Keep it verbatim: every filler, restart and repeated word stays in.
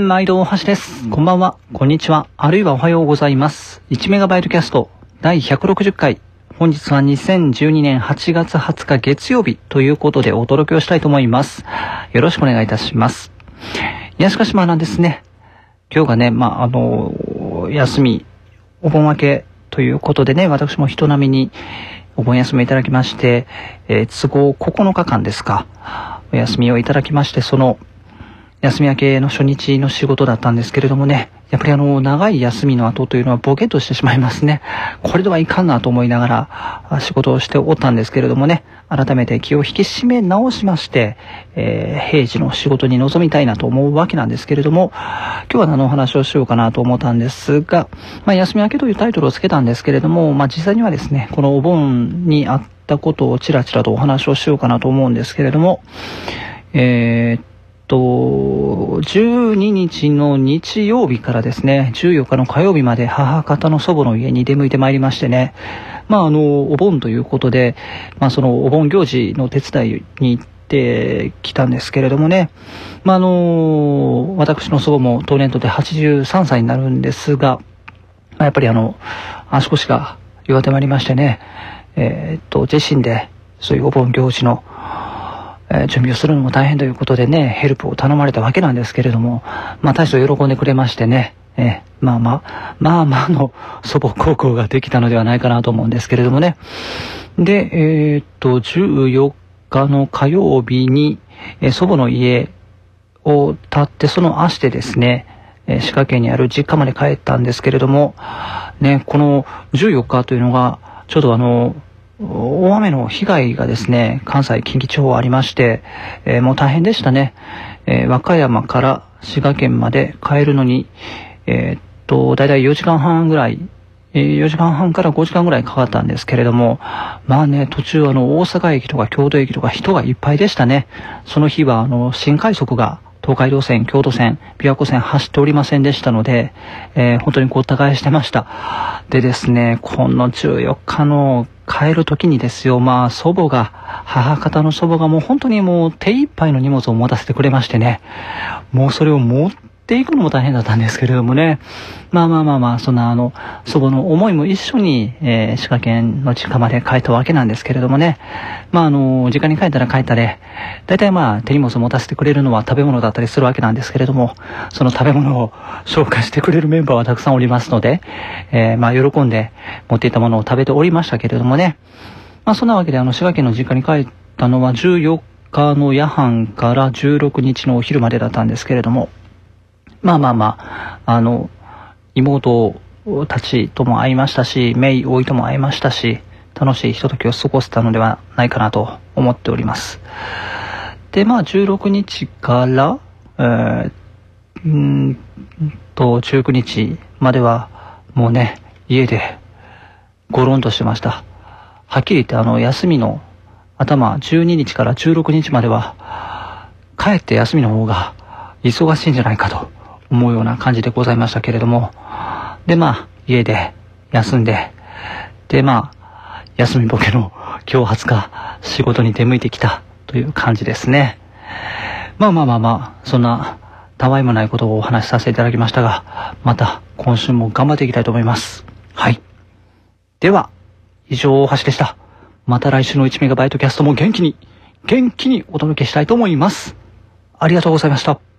毎度大橋です。こんばんは、こんにちは、あるいはおはようございます。いちメガバイトキャストだいひゃくろくじゅっかい。本日はにせんじゅうにねんはちがつはつか月曜日ということでお届けをしたいと思います。よろしくお願いいたします。いやしかしまあなんですね。今日がね、まああの、休み、お盆明けということでね、私も人並みにお盆休みいただきまして、えー、都合ここのかかんですか、お休みをいただきまして、その休み明けの初日の仕事だったんですけれどもね、やっぱりあの長い休みの後というのはボケっとしてしまいますね。これではいかんなと思いながら仕事をしておったんですけれどもね、改めて気を引き締め直しまして、えー、平時の仕事に臨みたいなと思うわけなんですけれども、今日は何のお話をしようかなと思ったんですが、まあ、休み明けというタイトルをつけたんですけれども、まあ、実際にはですね、このお盆にあったことをちらちらとお話をしようかなと思うんですけれども、えーとじゅうににちの日曜日からですね、じゅうよっかの火曜日まで母方の祖母の家に出向いてまいりましてね、まああのお盆ということで、まあそのお盆行事の手伝いに行ってきたんですけれどもね、まああの私の祖母も当年度ではちじゅうさんさいになるんですが、まあ、やっぱりあの足腰が弱ってまいりましてね、えー、っと自身でそういうお盆行事のえー、準備をするのも大変ということでね、ヘルプを頼まれたわけなんですけれども、まあ大将喜んでくれましてね、えー、まあまあ、まあまあの祖母孝行ができたのではないかなと思うんですけれどもね。で、えー、っと、じゅうよっかの火曜日に、えー、祖母の家を建って、その足でですね、えー、滋賀県にある実家まで帰ったんですけれども、ね、このじゅうよっかというのが、ちょうどあの、大雨の被害がですね、関西近畿地方ありまして、えー、もう大変でしたね。えー、和歌山から滋賀県まで帰るのに、えー、っと、だいたいよじかんはんぐらい、えー、よじかんはんからごじかんぐらいかかったんですけれども、まあね、途中あの、大阪駅とか京都駅とか人がいっぱいでしたね。その日はあの、新快速が東海道線、京都線、琵琶湖線走っておりませんでしたので、えー、本当にごった返してました。でですね、このじゅうよっかの帰る時にですよ、まあ祖母が、母方の祖母がもう本当にもう手一杯の荷物を持たせてくれましてね、もうそれを持っていくのも大変だったんですけれどもね、まあまあまあまあ、そんなあの、祖母の思いも一緒に、えー、滋賀県の実家まで帰ったわけなんですけれどもね、まああの、実家に帰ったら帰ったで、大体まあ手荷物を持たせてくれるのは食べ物だったりするわけなんですけれども、その食べ物を紹介してくれるメンバーはたくさんおりますので、えー、まあ喜んで持っていたものを食べておりましたけれどもね、まあそんなわけであの滋賀県の実家に帰ったのはじゅうよっかの夜半からじゅうろくにちのお昼までだったんですけれども、まあまあまあ、あの、妹たちとも会いましたし、姪、甥とも会いましたし、楽しいひとときを過ごせたのではないかなと思っております。で、まあじゅうろくにちから、えー、んと、じゅうくにちまでは、もうね、家で、ゴロンとしてました。はっきり言ってあの、休みの頭、じゅうににちからじゅうろくにちまでは、帰って休みの方が忙しいんじゃないかと思うような感じでございましたけれども、で、まあ、家で休んで、で、まあ、休みボケの今日はつか仕事に出向いてきたという感じですね。まあまあまあまあ、そんなたわいもないことをお話しさせていただきましたが、また今週も頑張っていきたいと思います。はい。では、以上大橋でした。また来週のいちメガバイトキャストも元気に、元気にお届けしたいと思います。ありがとうございました。